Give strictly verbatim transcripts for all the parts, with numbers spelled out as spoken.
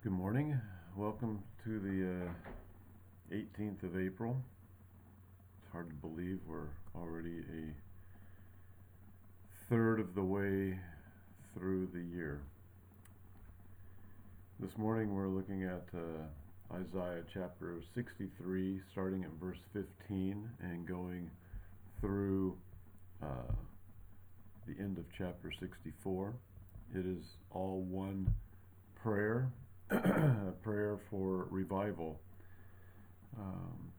Good morning. Welcome to the uh, eighteenth of April. It's hard to believe we're already a third of the way through the year. This morning we're looking at uh, Isaiah chapter sixty-three, starting at verse fifteen and going through uh, the end of chapter sixty-four. It is all one prayer. A prayer for revival, um,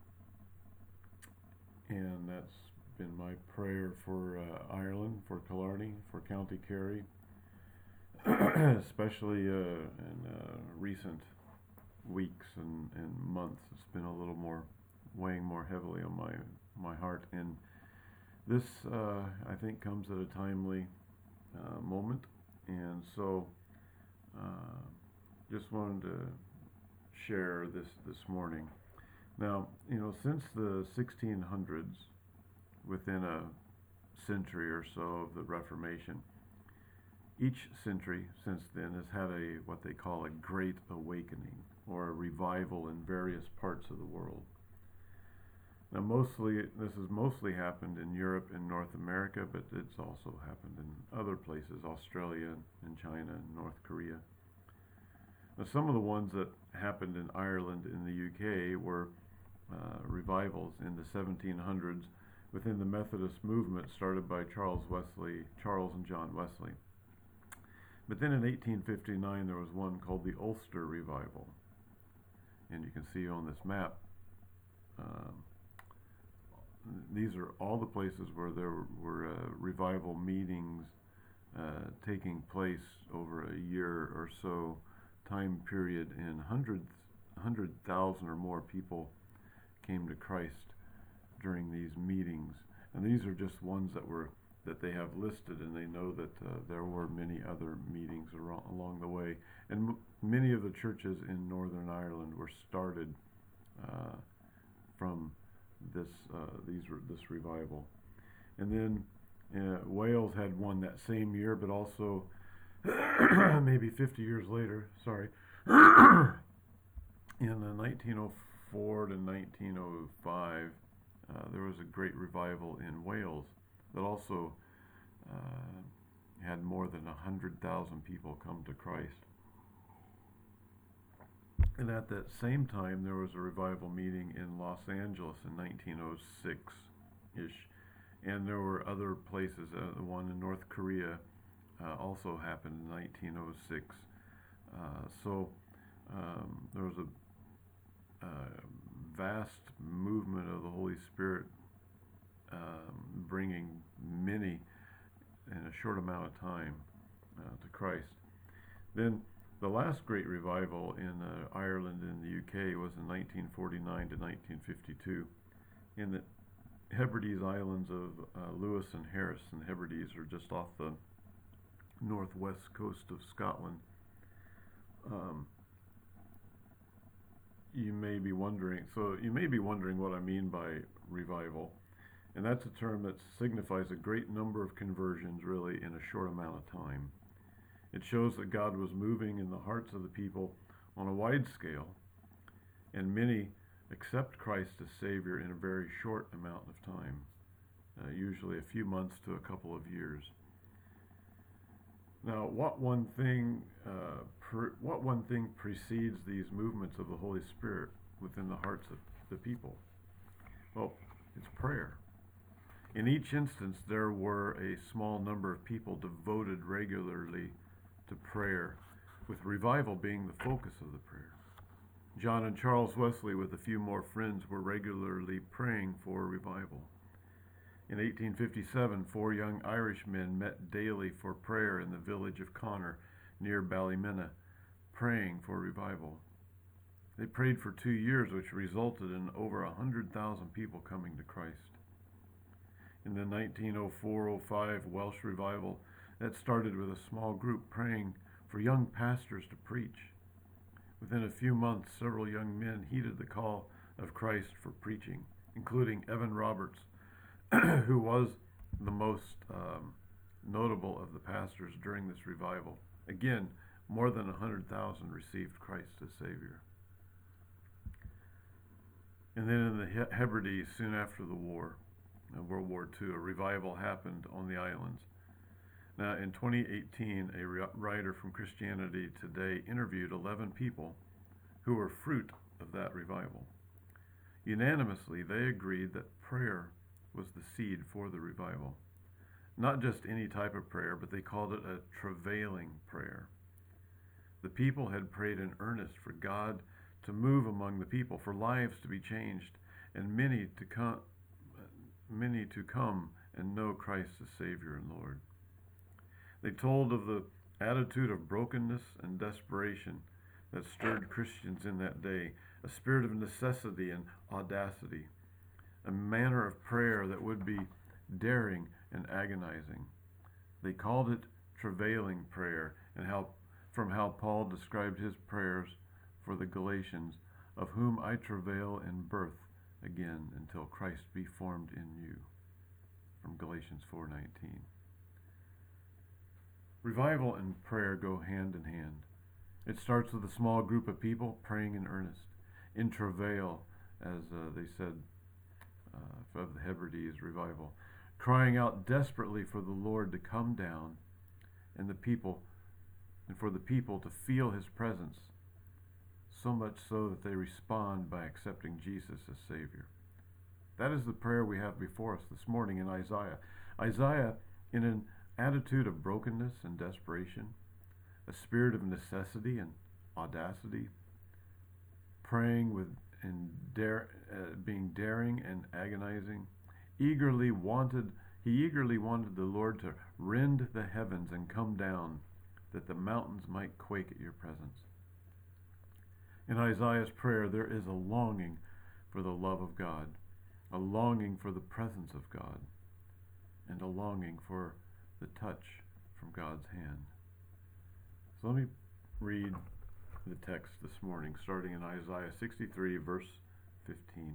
and that's been my prayer for uh, Ireland, for Killarney, for County Kerry, especially uh, in uh, recent weeks and, and months. It's been a little more weighing more heavily on my my heart, and this uh, I think comes at a timely uh, moment, and so. Uh, Just wanted to share this this morning. Now, you know, since the sixteen hundreds, within a century or so of the Reformation, each century since then has had a what they call a Great Awakening, or a revival in various parts of the world. Now, mostly this has mostly happened in Europe and North America, but it's also happened in other places, Australia and China and North Korea. Now, some of the ones that happened in Ireland and the U K were uh, revivals in the seventeen hundreds within the Methodist movement started by Charles Wesley, Charles and John Wesley. But then in eighteen fifty-nine there was one called the Ulster Revival, and you can see on this map. Um, these are all the places where there were uh, revival meetings uh, taking place over a year or so time period, and hundreds, hundred thousand or more people came to Christ during these meetings. And these are just ones that were that they have listed, and they know that uh, there were many other meetings around, along the way. And m- many of the churches in Northern Ireland were started uh, from this uh, these this revival. And then uh, Wales had one that same year, but also maybe fifty years later, sorry, in uh, nineteen oh four to nineteen oh five, uh, there was a great revival in Wales that also uh, had more than one hundred thousand people come to Christ. And at that same time, there was a revival meeting in Los Angeles in nineteen oh six-ish, and there were other places, uh, the one in North Korea, Uh, also happened in nineteen oh six. Uh, so um, there was a uh, vast movement of the Holy Spirit um, bringing many in a short amount of time uh, to Christ. Then the last great revival in uh, Ireland and the U K was in nineteen forty-nine to nineteen fifty-two in the Hebrides Islands of uh, Lewis and Harris. And Hebrides are just off the northwest coast of Scotland. Um, you may be wondering, so you may be wondering what I mean by revival, and that's a term that signifies a great number of conversions really in a short amount of time. It shows that God was moving in the hearts of the people on a wide scale, and many accept Christ as Savior in a very short amount of time, uh, usually a few months to a couple of years. Now, what one thing, uh, pre- what one thing precedes these movements of the Holy Spirit within the hearts of the people? Well, it's prayer. In each instance, there were a small number of people devoted regularly to prayer, with revival being the focus of the prayer. John and Charles Wesley, with a few more friends, were regularly praying for revival. In eighteen fifty-seven, four young Irishmen met daily for prayer in the village of Connor, near Ballymena, praying for revival. They prayed for two years, which resulted in over one hundred thousand people coming to Christ. In the nineteen oh four oh five Welsh revival, that started with a small group praying for young pastors to preach. Within a few months, several young men heeded the call of Christ for preaching, including Evan Roberts, who was the most um, notable of the pastors during this revival. Again, more than one hundred thousand received Christ as Savior. And then in the Hebrides, soon after the war, uh, World War Two, a revival happened on the islands. Now, in twenty eighteen, a writer from Christianity Today interviewed eleven people who were fruit of that revival. Unanimously, they agreed that prayer was the seed for the revival. Not just any type of prayer, but they called it a travailing prayer. The people had prayed in earnest for God to move among the people, for lives to be changed, and many to come, many to come and know Christ as Savior and Lord. They told of the attitude of brokenness and desperation that stirred Christians in that day, a spirit of necessity and audacity, a manner of prayer that would be daring and agonizing. They called it travailing prayer, and how from how Paul described his prayers for the Galatians, of whom I travail in birth again until Christ be formed in you, from Galatians four nineteen. Revival and prayer go hand in hand. It starts with a small group of people praying in earnest, in travail, as uh, they said uh, of the Hebrides revival, crying out desperately for the Lord to come down and the people and for the people to feel his presence, so much so that they respond by accepting Jesus as Savior. That is the prayer we have before us this morning in Isaiah. Isaiah, in an attitude of brokenness and desperation, a spirit of necessity and audacity, praying with and dare, uh, being daring and agonizing, eagerly wanted he eagerly wanted the Lord to rend the heavens and come down, that the mountains might quake at your presence. In Isaiah's prayer, there is a longing for the love of God, a longing for the presence of God, and a longing for the touch from God's hand. So let me read the text this morning, starting in Isaiah sixty-three, verse fifteen.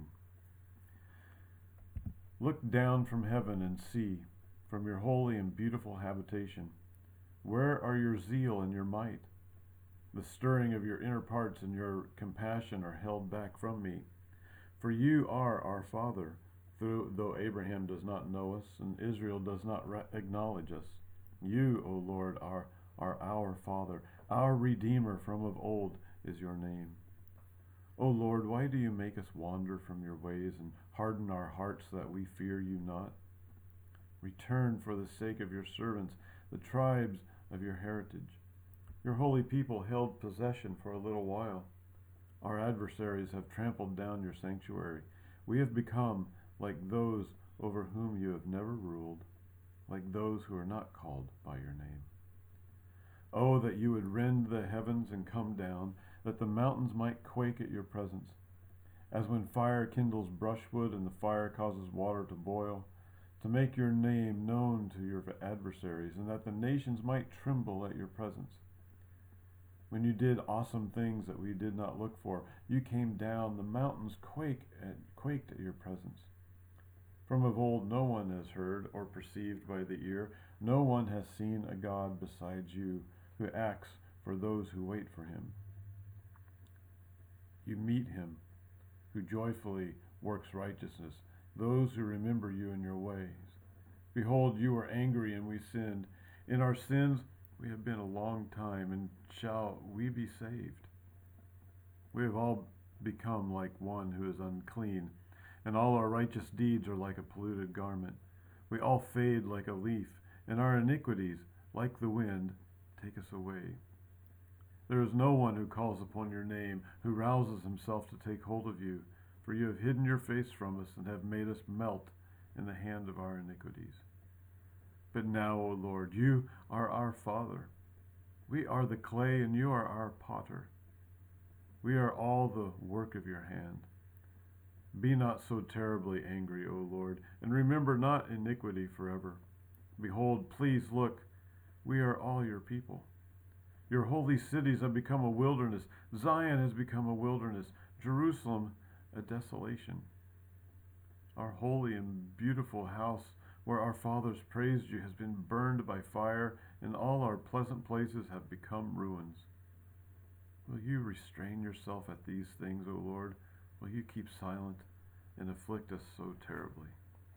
Look down from heaven and see, from your holy and beautiful habitation. Where are your zeal and your might? The stirring of your inner parts and your compassion are held back from me. For you are our Father, though Abraham does not know us and Israel does not acknowledge us. You, O Lord, are, are our Father. Our Redeemer from of old is your name. O Lord, why do you make us wander from your ways and harden our hearts so that we fear you not? Return for the sake of your servants, the tribes of your heritage. Your holy people held possession for a little while. Our adversaries have trampled down your sanctuary. We have become like those over whom you have never ruled, like those who are not called by your name. Oh, that you would rend the heavens and come down, that the mountains might quake at your presence. As when fire kindles brushwood and the fire causes water to boil, to make your name known to your adversaries, and that the nations might tremble at your presence. When you did awesome things that we did not look for, you came down, the mountains quake at, quaked at your presence. From of old no one has heard or perceived by the ear, no one has seen a God besides you, who acts for those who wait for him. You meet him, who joyfully works righteousness, those who remember you in your ways. Behold, you were angry and we sinned. In our sins we have been a long time, and shall we be saved? We have all become like one who is unclean, and all our righteous deeds are like a polluted garment. We all fade like a leaf, and our iniquities, like the wind, take us away. There is no one who calls upon your name, who rouses himself to take hold of you, for you have hidden your face from us and have made us melt in the hand of our iniquities. But now, O Lord, you are our Father. We are the clay, and you are our potter. We are all the work of your hand. Be not so terribly angry, O Lord, and remember not iniquity forever. Behold, please look, we are all your people. Your holy cities have become a wilderness. Zion has become a wilderness. Jerusalem, a desolation. Our holy and beautiful house, where our fathers praised you, has been burned by fire, and all our pleasant places have become ruins. Will you restrain yourself at these things, O Lord? Will you keep silent and afflict us so terribly?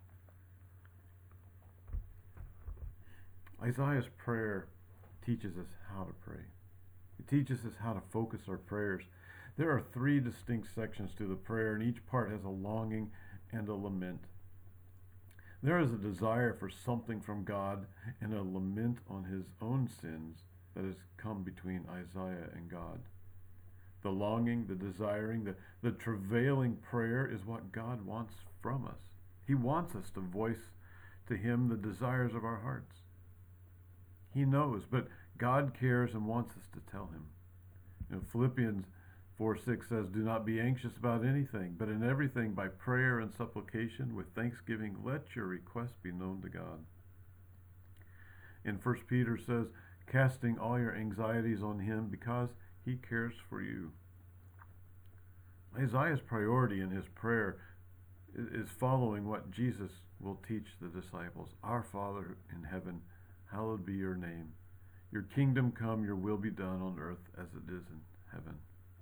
Isaiah's prayer teaches us how to pray. It teaches us how to focus our prayers. There are three distinct sections to the prayer, and each part has a longing and a lament. There is a desire for something from God and a lament on his own sins that has come between Isaiah and God. The longing, the desiring, the, the travailing prayer is what God wants from us. He wants us to voice to him the desires of our hearts. He knows, but God cares and wants us to tell him. You know, Philippians four six says, "Do not be anxious about anything, but in everything by prayer and supplication with thanksgiving let your requests be known to God." And First Peter says, "Casting all your anxieties on him because he cares for you." Isaiah's priority in his prayer is following what Jesus will teach the disciples. Our Father in heaven, hallowed be your name. Your kingdom come, your will be done on earth as it is in heaven.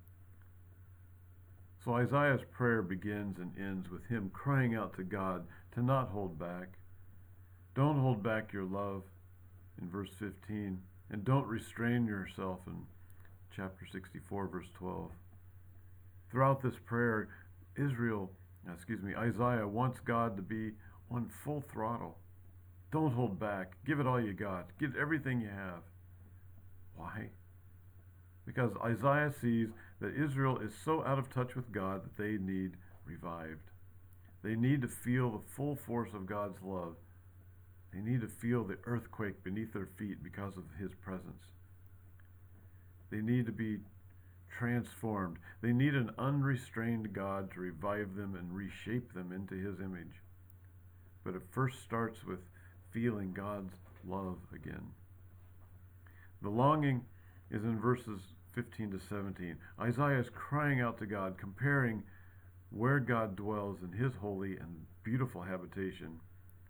So Isaiah's prayer begins and ends with him crying out to God to not hold back. Don't hold back your love in verse fifteen, and don't restrain yourself in chapter sixty-four, verse twelve. Throughout this prayer, Israel, excuse me, Isaiah wants God to be on full throttle. Don't hold back. Give it all you got. Give everything you have. Why? Because Isaiah sees that Israel is so out of touch with God that they need revived. They need to feel the full force of God's love. They need to feel the earthquake beneath their feet because of his presence. They need to be transformed. They need an unrestrained God to revive them and reshape them into his image. But it first starts with feeling God's love again. The longing is in verses fifteen to seventeen. Isaiah is crying out to God, comparing where God dwells in his holy and beautiful habitation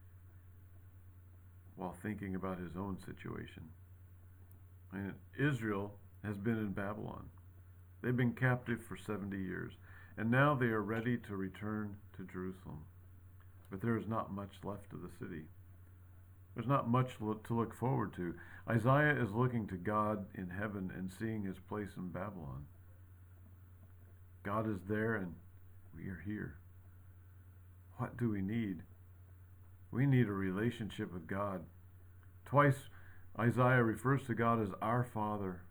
while thinking about his own situation. And Israel has been in Babylon. They've been captive for seventy years, and now they are ready to return to Jerusalem. But there is not much left of the city. There's not much to look forward to. Isaiah is looking to God in heaven and seeing his place in Babylon. God is there and we are here. What do we need? We need a relationship with God. Twice Isaiah refers to God as our Father,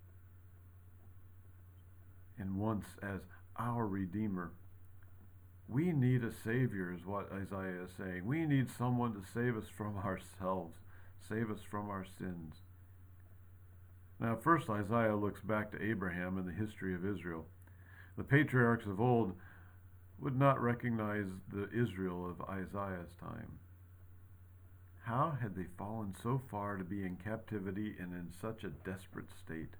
and once as our Redeemer. We need a Savior, is what Isaiah is saying. We need someone to save us from ourselves, save us from our sins. Now, first Isaiah looks back to Abraham and the history of Israel. The patriarchs of old would not recognize the Israel of Isaiah's time. How had they fallen so far to be in captivity and in such a desperate state?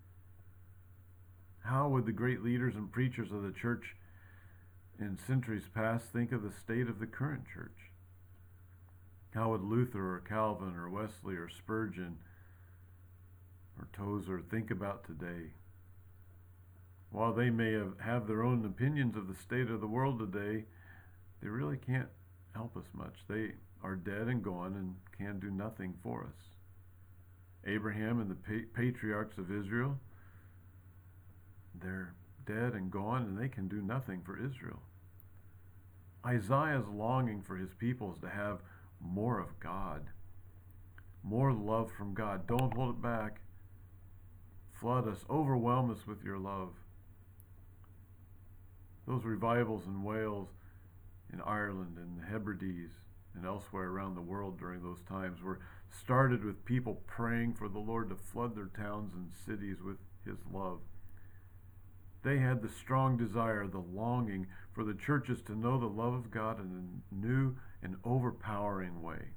How would the great leaders and preachers of the church in centuries past think of the state of the current church? How would Luther or Calvin or Wesley or Spurgeon or Tozer think about today? While they may have, have their own opinions of the state of the world today, they really can't help us much. They are dead and gone and can do nothing for us. Abraham and the pa- patriarchs of Israel, they're dead and gone, and they can do nothing for Israel. Isaiah's longing for his people is to have more of God, more love from God. Don't hold it back. Flood us, overwhelm us with your love. Those revivals in Wales, in Ireland, in the Hebrides, and elsewhere around the world during those times were started with people praying for the Lord to flood their towns and cities with his love. They had the strong desire, the longing for the churches to know the love of God in a new and overpowering way.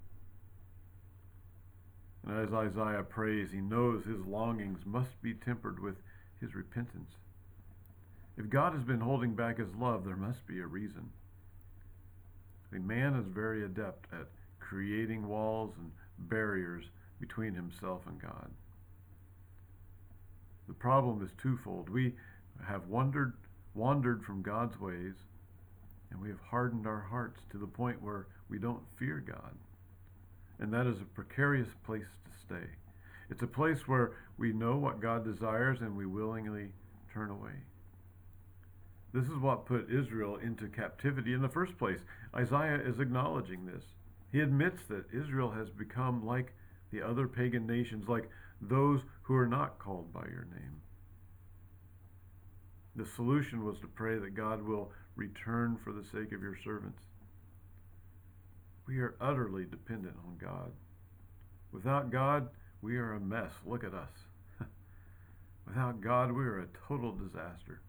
And as Isaiah prays, he knows his longings must be tempered with his repentance. If God has been holding back his love, there must be a reason. A man is very adept at creating walls and barriers between himself and God. The problem is twofold. We have wandered, wandered from God's ways, and we have hardened our hearts to the point where we don't fear God. And that is a precarious place to stay. It's a place where we know what God desires and we willingly turn away. This is what put Israel into captivity in the first place. Isaiah is acknowledging this. He admits that Israel has become like the other pagan nations, like those who are not called by your name. The solution was to pray that God will return for the sake of your servants. We are utterly dependent on God. Without God, we are a mess. Look at us. Without God, we are a total disaster.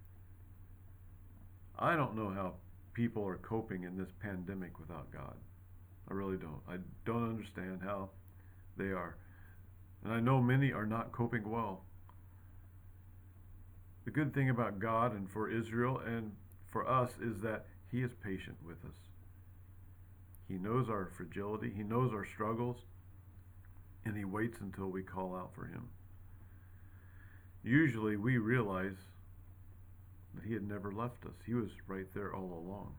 I don't know how people are coping in this pandemic without God. I really don't. I don't understand how they are. And I know many are not coping well. The good thing about God and for Israel and for us is that He is patient with us. He knows our fragility. He knows our struggles. And He waits until we call out for Him. Usually we realize that He had never left us. He was right there all along.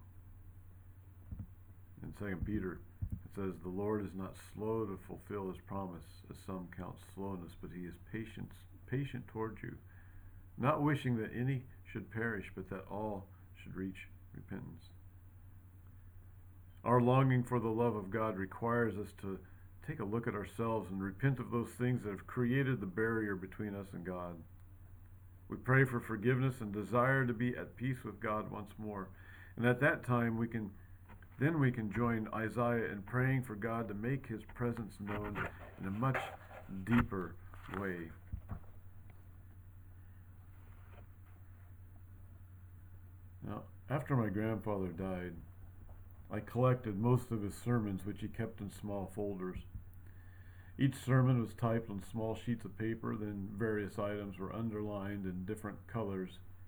In Second Peter, it says, "The Lord is not slow to fulfill His promise, as some count slowness, but He is patient, patient toward you, not wishing that any should perish, but that all should reach repentance." Our longing for the love of God requires us to take a look at ourselves and repent of those things that have created the barrier between us and God. We pray for forgiveness and desire to be at peace with God once more. And at that time, we can then we can join Isaiah in praying for God to make His presence known in a much deeper way. Now, after my grandfather died, I collected most of his sermons, which he kept in small folders. Each sermon was typed on small sheets of paper, then various items were underlined in different colors.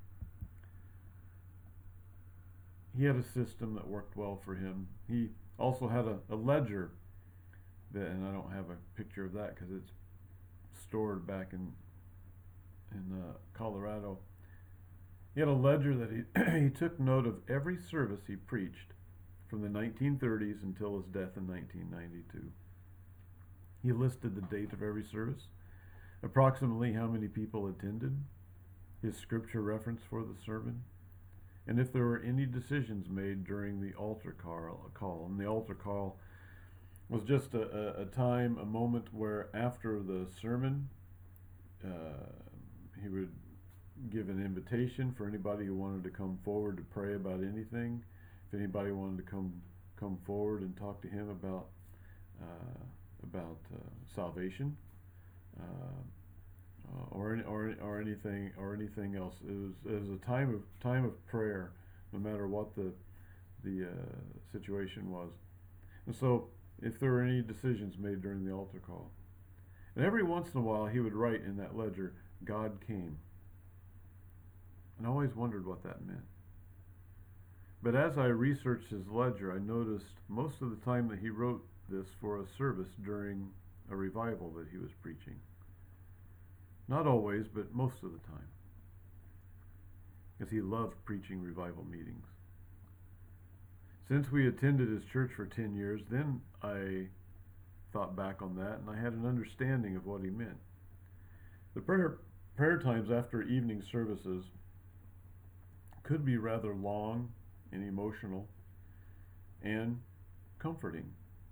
He had a system that worked well for him. He also had a, a ledger, that, and I don't have a picture of that because it's stored back in in uh, Colorado. He had a ledger that he he took note of every service he preached from the nineteen thirties until his death in nineteen ninety-two. He listed the date of every service, approximately how many people attended, his scripture reference for the sermon, and if there were any decisions made during the altar call. And the altar call was just a, a, a time, a moment where after the sermon, uh, he would give an invitation for anybody who wanted to come forward to pray about anything. If anybody wanted to come come forward and talk to him about uh, about uh, salvation, uh, uh, or any, or or anything or anything else, it was it was a time of time of prayer, no matter what the the uh, situation was. And so, if there were any decisions made during the altar call, and every once in a while he would write in that ledger, "God came." And I always wondered what that meant. But as I researched his ledger, I noticed most of the time that he wrote this for a service during a revival that he was preaching. Not always, but most of the time. Because he loved preaching revival meetings. Since we attended his church for ten years, then I thought back on that and I had an understanding of what he meant. The prayer, prayer times after evening services could be rather long and emotional and comforting.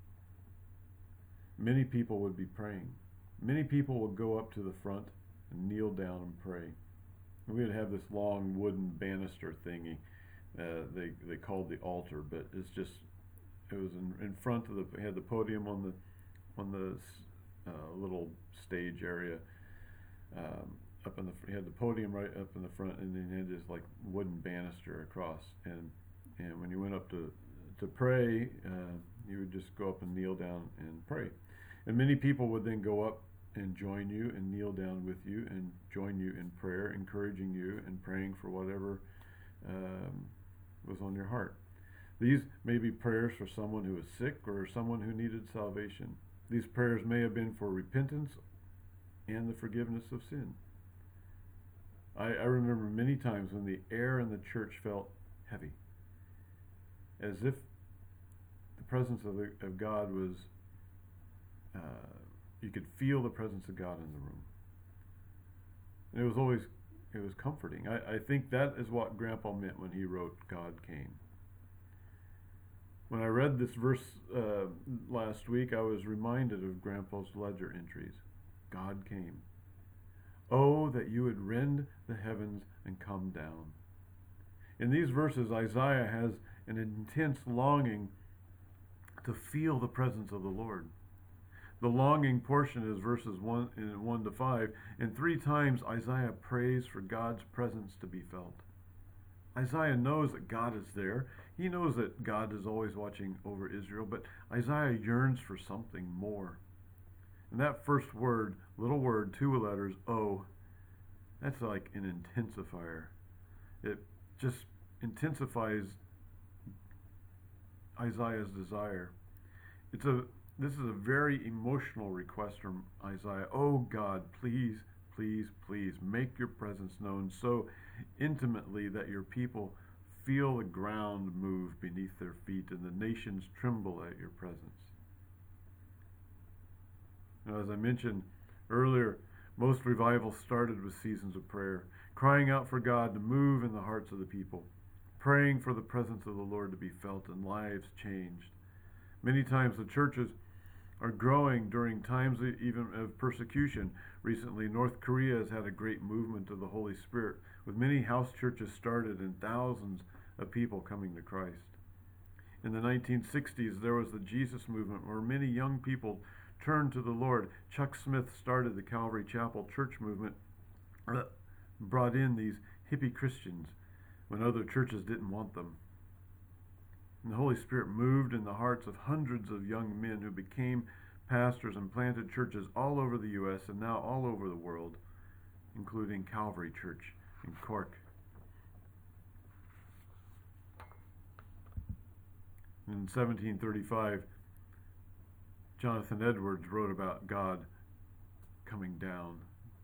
Many people would be praying. Many people would go up to the front and kneel down and pray. And we would have this long wooden banister thingy uh, they they called the altar, but it's just it was in, in front of the we had the podium on the on the uh, little stage area. Um, up in the he had the podium right up in the front, and then he had this like wooden banister across, and and when you went up to to pray, uh, you would just go up and kneel down and pray, and many people would then go up and join you and kneel down with you and join you in prayer, encouraging you and praying for whatever um, was on your heart. These may be prayers for someone who was sick or someone who needed salvation. These prayers may have been for repentance and the forgiveness of sin. I, I remember many times when the air in the church felt heavy, as if the presence of, the, of God was, uh, you could feel the presence of God in the room. And it was always, it was comforting. I, I think that is what Grandpa meant when he wrote, God came. When I read this verse uh, last week, I was reminded of Grandpa's ledger entries. God came. Oh, that you would rend the heavens and come down. In these verses, Isaiah has an intense longing to feel the presence of the Lord. The longing portion is verses one, one to five, and three times Isaiah prays for God's presence to be felt. Isaiah knows that God is there. He knows that God is always watching over Israel, but Isaiah yearns for something more. And that first word, little word, two letters, oh, that's like an intensifier. It just intensifies Isaiah's desire. It's a this is a very emotional request from Isaiah. Oh God, please, please, please make your presence known so intimately that your people feel the ground move beneath their feet and the nations tremble at your presence. Now, as I mentioned earlier, most revivals started with seasons of prayer, crying out for God to move in the hearts of the people, praying for the presence of the Lord to be felt and lives changed. Many times the churches are growing during times even of persecution. Recently, North Korea has had a great movement of the Holy Spirit, with many house churches started and thousands of people coming to Christ. In the nineteen sixties, there was the Jesus movement where many young people turned to the Lord. Chuck Smith started the Calvary Chapel church movement that brought in these hippie Christians when other churches didn't want them. And the Holy Spirit moved in the hearts of hundreds of young men who became pastors and planted churches all over the U S and now all over the world, including Calvary Church in Cork. In seventeen thirty-five, Jonathan Edwards wrote about God coming down.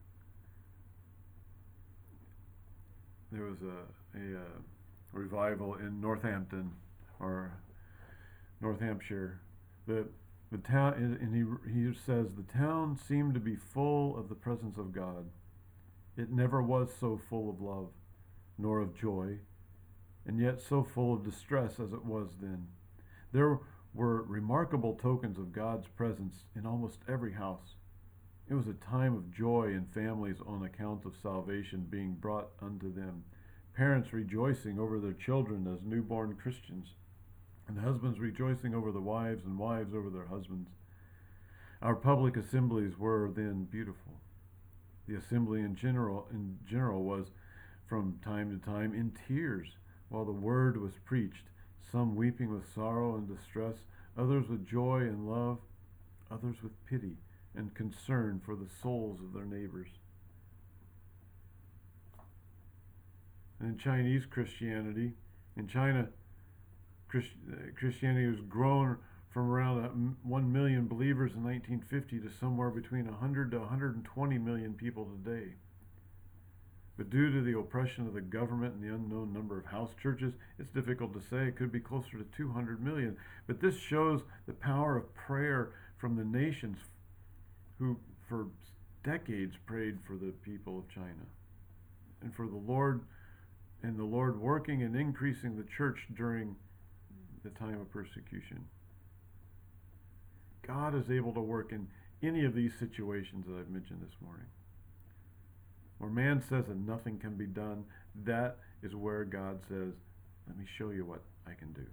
There was a, a, a revival in Northampton, or North Hampshire. The the town, and he he says the town seemed to be full of the presence of God. It never was so full of love, nor of joy, and yet so full of distress as it was then. There were remarkable tokens of God's presence in almost every house. It was a time of joy in families on account of salvation being brought unto them, parents rejoicing over their children as newborn Christians, and husbands rejoicing over the wives and wives over their husbands. Our public assemblies were then beautiful. The assembly in general, in general was from time to time in tears while the word was preached, some weeping with sorrow and distress, others with joy and love, others with pity and concern for the souls of their neighbors. And in Chinese Christianity, in China, Christ, uh, Christianity has grown from around a, one million believers in nineteen fifty to somewhere between one hundred to one hundred twenty million people today. But due to the oppression of the government and the unknown number of house churches, it's difficult to say. It could be closer to two hundred million. But this shows the power of prayer from the nations who for decades prayed for the people of China. And for the Lord, and the Lord working and increasing the church during the time of persecution. God is able to work in any of these situations that I've mentioned this morning. Where man says that nothing can be done, that is where God says, let me show you what I can do.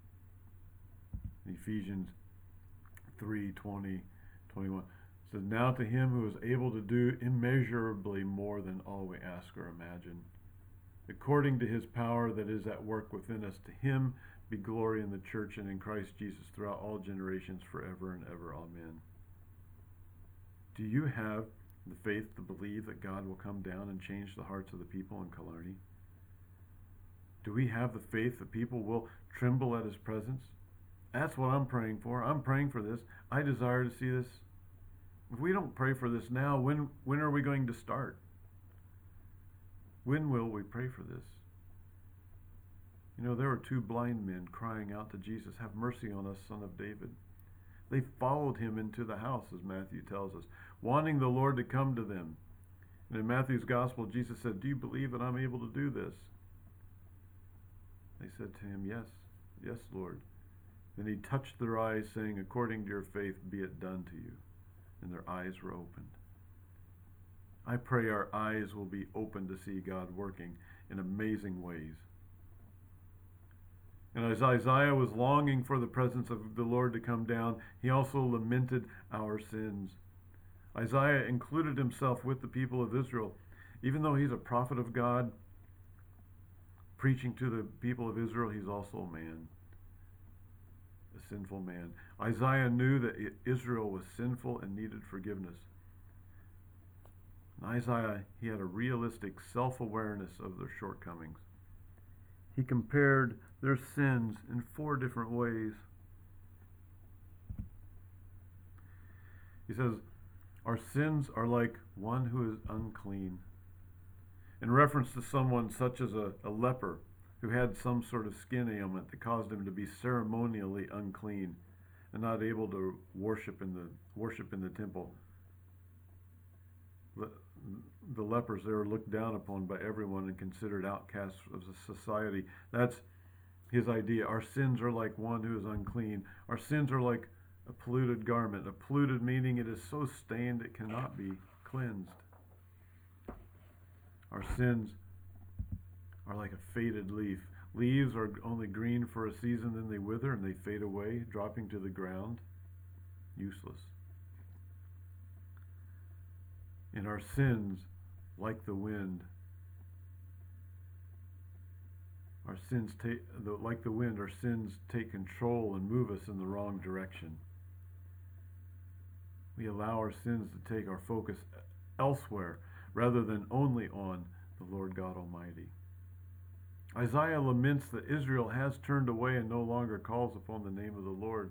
In Ephesians three, twenty, twenty-one says, now to him who is able to do immeasurably more than all we ask or imagine, according to his power that is at work within us, to him be glory in the church and in Christ Jesus throughout all generations, forever and ever. Amen. Do you have the faith to believe that God will come down and change the hearts of the people in Killarney? Do we have the faith that people will tremble at his presence? That's what I'm praying for. I'm praying for this. I desire to see this. If we don't pray for this now, when when are we going to start? When will we pray for this? You know, there were two blind men crying out to Jesus, "Have mercy on us, Son of David." They followed him into the house, as Matthew tells us, wanting the Lord to come to them. And in Matthew's gospel, Jesus said, "Do you believe that I'm able to do this?" They said to him, "Yes, yes, Lord." Then he touched their eyes, saying, "According to your faith, be it done to you." And their eyes were opened. I pray our eyes will be open to see God working in amazing ways. And as Isaiah was longing for the presence of the Lord to come down, he also lamented our sins. Isaiah included himself with the people of Israel. Even though he's a prophet of God, preaching to the people of Israel, he's also a man, a sinful man. Isaiah knew that Israel was sinful and needed forgiveness. In Isaiah, he had a realistic self-awareness of their shortcomings. He compared their sins in four different ways. He says, our sins are like one who is unclean, in reference to someone such as a, a leper who had some sort of skin ailment that caused him to be ceremonially unclean and not able to worship in the worship in the temple. The, the lepers, they were looked down upon by everyone and considered outcasts of society. That's his idea. Our sins are like one who is unclean. Our sins are like a polluted garment. A polluted meaning it is so stained it cannot be cleansed. Our sins are like a faded leaf. Leaves are only green for a season, then they wither and they fade away, dropping to the ground, useless. And our sins, like the wind, our sins take, like the wind, our sins take control and move us in the wrong direction. We allow our sins to take our focus elsewhere rather than only on the Lord God Almighty. Isaiah laments that Israel has turned away and no longer calls upon the name of the Lord.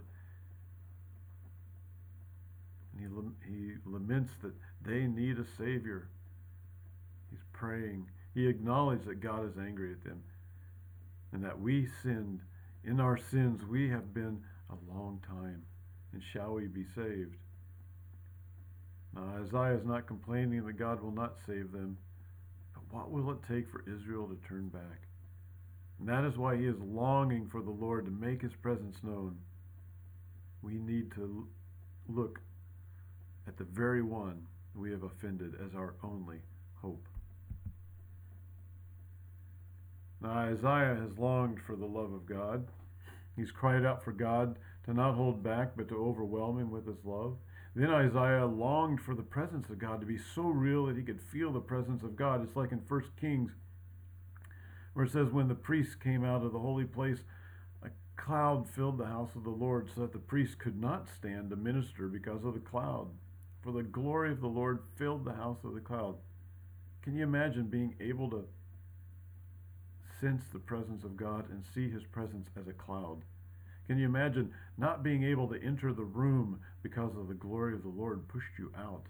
And he, he laments that they need a Savior. He's praying. He acknowledged that God is angry at them and that we sinned. In our sins we have been a long time. And shall we be saved? Now Isaiah is not complaining that God will not save them, but what will it take for Israel to turn back? And that is why he is longing for the Lord to make his presence known. We need to look at the very one we have offended as our only hope. Now Isaiah has longed for the love of God. He's cried out for God to not hold back, but to overwhelm him with his love. Then Isaiah longed for the presence of God to be so real that he could feel the presence of God. It's like in First Kings, where it says, when the priests came out of the holy place, a cloud filled the house of the Lord, so that the priests could not stand to minister because of the cloud. For the glory of the Lord filled the house of the cloud. Can you imagine being able to sense the presence of God and see his presence as a cloud? Can you imagine not being able to enter the room because of the glory of the Lord pushed you out?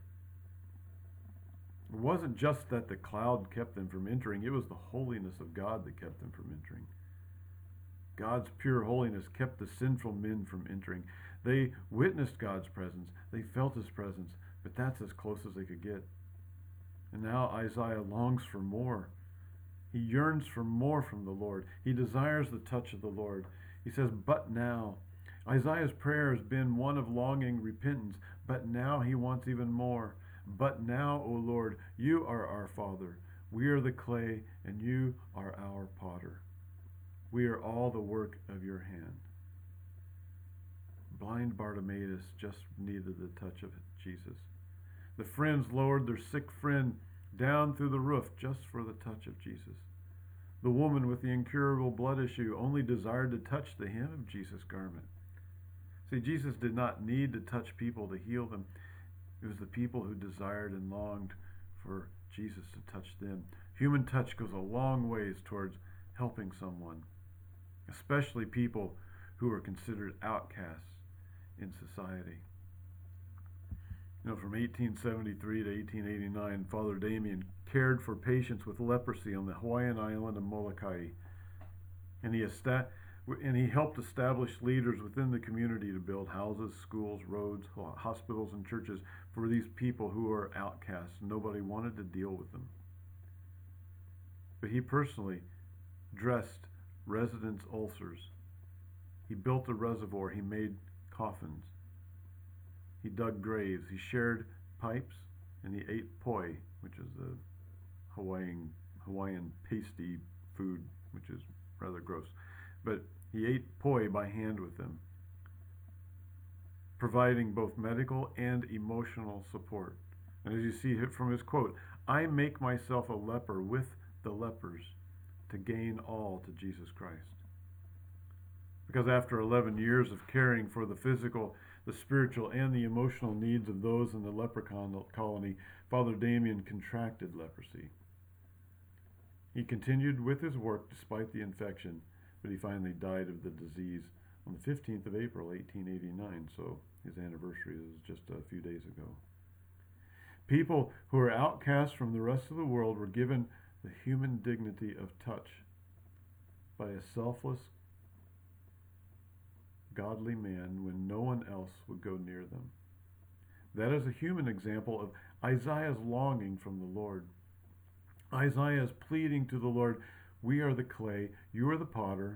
It wasn't just that the cloud kept them from entering, it was the holiness of God that kept them from entering. God's pure holiness kept the sinful men from entering. They witnessed God's presence, they felt his presence, but that's as close as they could get. And now Isaiah longs for more. He yearns for more from the Lord. He desires the touch of the Lord. He says, but now. Isaiah's prayer has been one of longing repentance, but now he wants even more. But now, O Lord, you are our Father. We are the clay, and you are our potter. We are all the work of your hand. Blind Bartimaeus just needed the touch of Jesus. The friends lowered their sick friend down through the roof just for the touch of Jesus. The woman with the incurable blood issue only desired to touch the hem of Jesus' garment. See, Jesus did not need to touch people to heal them. It was the people who desired and longed for Jesus to touch them. Human touch goes a long ways towards helping someone, especially people who are considered outcasts in society. You know, from eighteen seventy-three to eighteen eighty-nine, Father Damien cared for patients with leprosy on the Hawaiian island of Molokai. And he, esta- and he helped establish leaders within the community to build houses, schools, roads, hospitals, and churches for these people who are outcasts. Nobody wanted to deal with them. But he personally dressed residents' ulcers. He built a reservoir. He made coffins. He dug graves. He shared pipes, and he ate poi, which is the Hawaiian Hawaiian pasty food, which is rather gross. But he ate poi by hand with them, providing both medical and emotional support. And as you see from his quote, I make myself a leper with the lepers to gain all to Jesus Christ. Because after eleven years of caring for the physical, the spiritual, and the emotional needs of those in the leper colony, Father Damien contracted leprosy. He continued with his work despite the infection, but he finally died of the disease on the fifteenth of April, eighteen eighty-nine, so his anniversary is just a few days ago. People who are outcast from the rest of the world were given the human dignity of touch by a selfless, godly man when no one else would go near them. That is a human example of Isaiah's longing from the Lord. Isaiah is pleading to the Lord, we are the clay, you are the potter.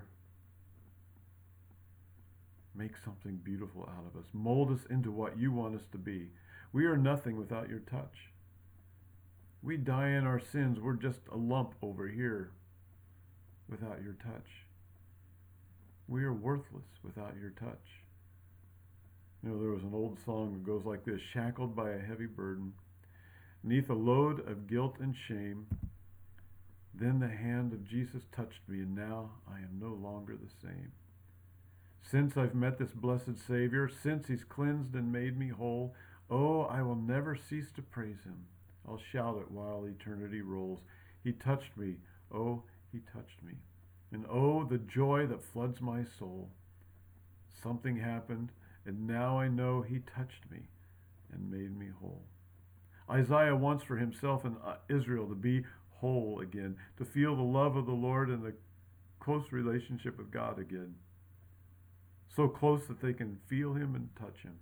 Make something beautiful out of us. Mold us into what you want us to be. We are nothing without your touch. We die in our sins. We're just a lump over here without your touch. We are worthless without your touch. You know, there was an old song that goes like this, shackled by a heavy burden, neath a load of guilt and shame, then the hand of Jesus touched me, and now I am no longer the same. Since I've met this blessed Savior, since he's cleansed and made me whole, oh, I will never cease to praise him. I'll shout it while eternity rolls. He touched me, oh, he touched me. And oh, the joy that floods my soul. Something happened, and now I know he touched me and made me whole. Isaiah wants for himself and Israel to be whole again, to feel the love of the Lord and the close relationship with God again. So close that they can feel him and touch him.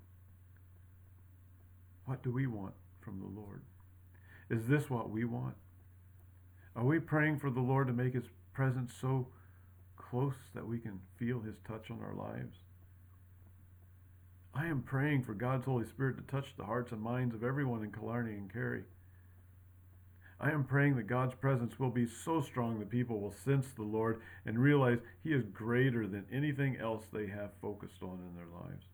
What do we want from the Lord? Is this what we want? Are we praying for the Lord to make his presence so close that we can feel his touch on our lives? I am praying for God's Holy Spirit to touch the hearts and minds of everyone in Killarney and Cary. I am praying that God's presence will be so strong that people will sense the Lord and realize he is greater than anything else they have focused on in their lives.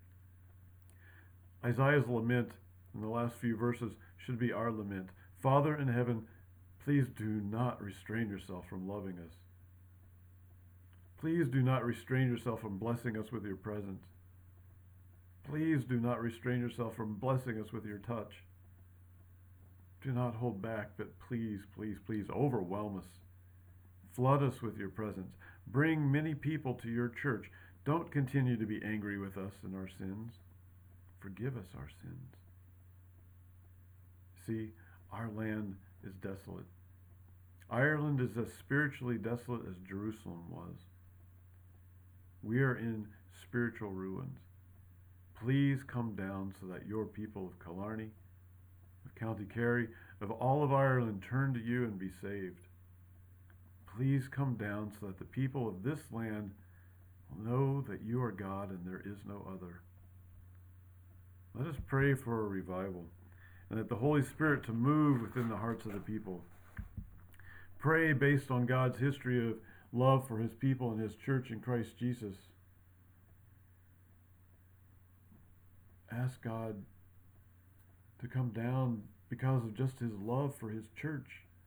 Isaiah's lament in the last few verses should be our lament. Father in heaven, please do not restrain yourself from loving us. Please do not restrain yourself from blessing us with your presence. Please do not restrain yourself from blessing us with your touch. Do not hold back, but please, please, please overwhelm us. Flood us with your presence. Bring many people to your church. Don't continue to be angry with us and our sins. Forgive us our sins. See, our land is desolate. Ireland is as spiritually desolate as Jerusalem was. We are in spiritual ruins. Please come down so that your people of Killarney, of County Kerry, of all of Ireland turn to you and be saved. Please come down so that the people of this land will know that you are God and there is no other. Let us pray for a revival and that the Holy Spirit to move within the hearts of the people. Pray based on God's history of love for his people and his church in Christ Jesus. Ask God to come down because of just his love for his church.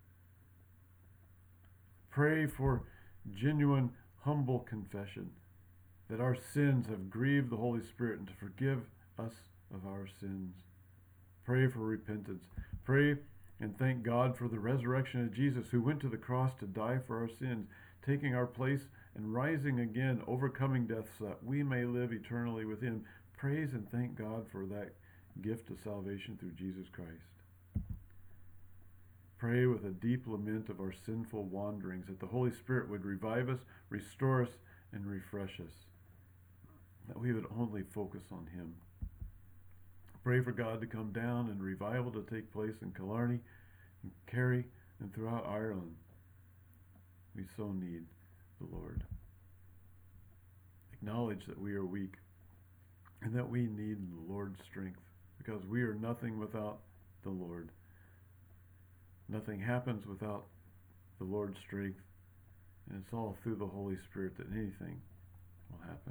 Pray for genuine, humble confession that our sins have grieved the Holy Spirit and to forgive us of our sins. Pray for repentance. Pray and thank God for the resurrection of Jesus, who went to the cross to die for our sins, taking our place and rising again, overcoming death so that we may live eternally with him. Praise and thank God for that gift of salvation through Jesus Christ. Pray with a deep lament of our sinful wanderings that the Holy Spirit would revive us, restore us, and refresh us, that we would only focus on Him. Pray for God to come down and revival to take place in Killarney, in Kerry, and throughout Ireland. We so need the Lord. Acknowledge that we are weak and that we need the Lord's strength, because we are nothing without the Lord. Nothing happens without the Lord's strength, and it's all through the Holy Spirit that anything will happen.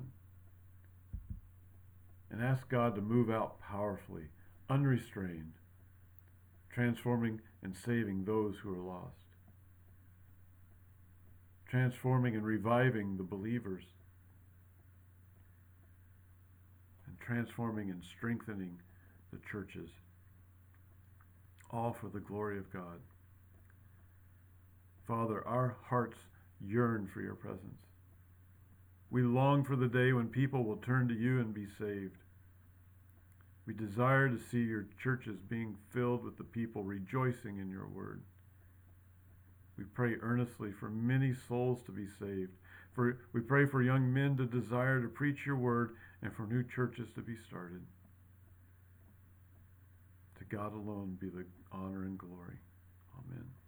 And ask God to move out powerfully, unrestrained, transforming and saving those who are lost, transforming and reviving the believers, and transforming and strengthening the churches, all for the glory of God. Father, our hearts yearn for your presence. We long for the day when people will turn to you and be saved. We desire to see your churches being filled with the people rejoicing in your word. We pray earnestly for many souls to be saved. For we pray for young men to desire to preach your word and for new churches to be started. To God alone be the honor and glory. Amen.